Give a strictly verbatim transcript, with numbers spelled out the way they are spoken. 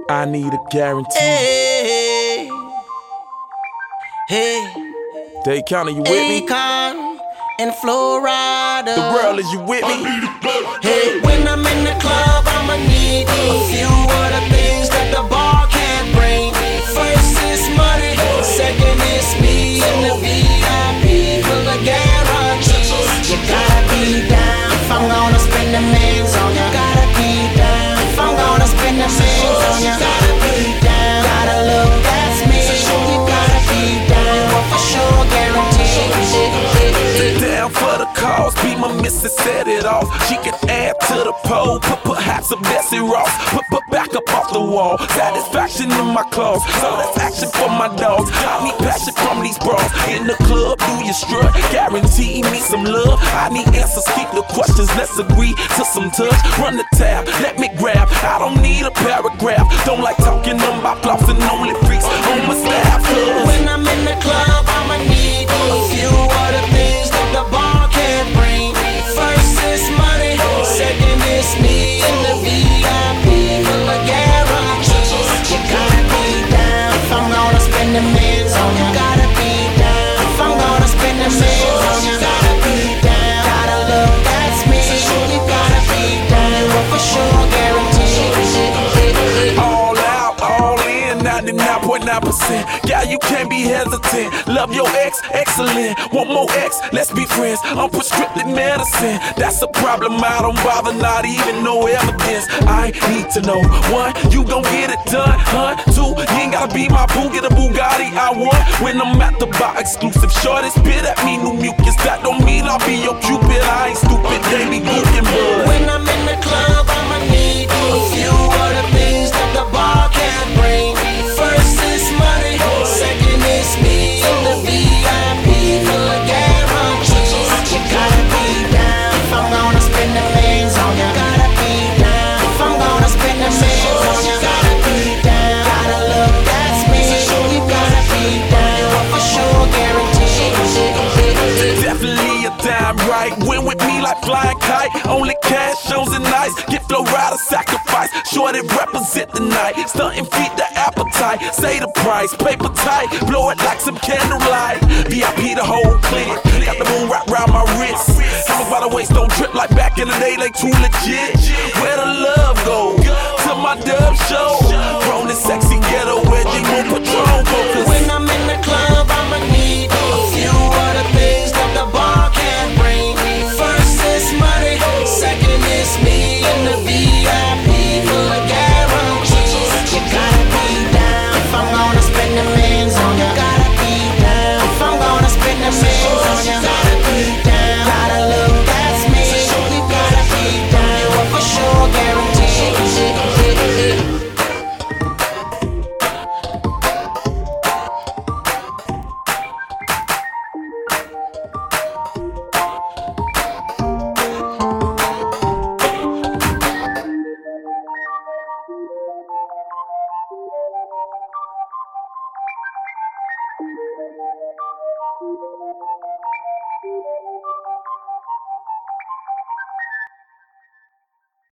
I need a guarantee. Hey, hey, Dade County, you with me? Akon in Florida. The world, is you with me? Hey, when I'm in the club, I'ma need a few of the things that the bar can't bring. First is money, second is me and the V I P full of guarantees. You gotta be down if I'm gonna spend the mans on ya. Gotta be down if I'm gonna spend the mans on ya. Gotta be down, gotta look, that's me. You gotta be down, well, for sure, guaranteed. Down for the cause, be my missus, set it off. She can add to the pole, put perhaps a Bessie Ross. Put, put back up off the wall, satisfaction in my claws. So that's action for my dogs. I need passion from these bras. In the club, do you strut? Guarantee me some love. I need answers, keep the questions, let's agree to some touch. Run the tab, let me grab. I don't need a paragraph. Don't like talking on my flops and only freaks on my staff. When I'm in the club, I'ma need a few of the things that the bar can't bring. First is money, second is me and the V I P full of guarantees. You gotta be down if I'm gonna spend the mans on ya. Gotta be down if I'm gonna spend the mans on ya. Gotta be down, gotta look, that's me. You gotta be down, well, for sure, guaranteed. All out, all in, ninety-nine point nine percent. Yeah, you can't be hesitant. Love your ex, excellent. Want more ex, let's be friends. I'm prescriptive medicine. That's a problem, I don't bother, not even no evidence. I need to know, one, you gon' get it done, huh? Two, you ain't gotta be my boo, get a Bugatti, I want. When I'm at the bar, exclusive shorty spit at me, new mucus. That don't mean I'll be your cupid, I ain't stupid, they be looking bud. When I'm in the club, I'ma need a few of the things that the bar can't bring. First is money, second is me and the V I P full of guarantees. You gotta be down if I'm gonna spend the mans on ya. Gotta be down if I'm gonna spend the mans on ya. Gotta be down, gotta look, that's me. You gotta be down, well, for sure, guaranteed. Definitely a dime right. Win with me like flying kite. Only cash shows and nights. Get flow ride a sacrifice. Shorty represent the night. Stunting feed the appetite. Say the price, paper tight. Blow it like some candlelight. V I P the whole clique. Got the moon wrapped around my wrist. Hammer by the waist, don't trip like back in the day. They too legit. Where the love go? To my dub show. Grown and sexy ghetto where G more Patron focus. When I'm in the club, I'ma need a few of the things that the bar can't bring. First is money, second is me and the V I P full of guarantees. You gotta be down if I'm gonna spend the mans on ya. Gotta be down if I'm gonna spend the mans on ya. Gotta be down, gotta look, that's me. You gotta be down, well, for sure, guaranteed. Thank you.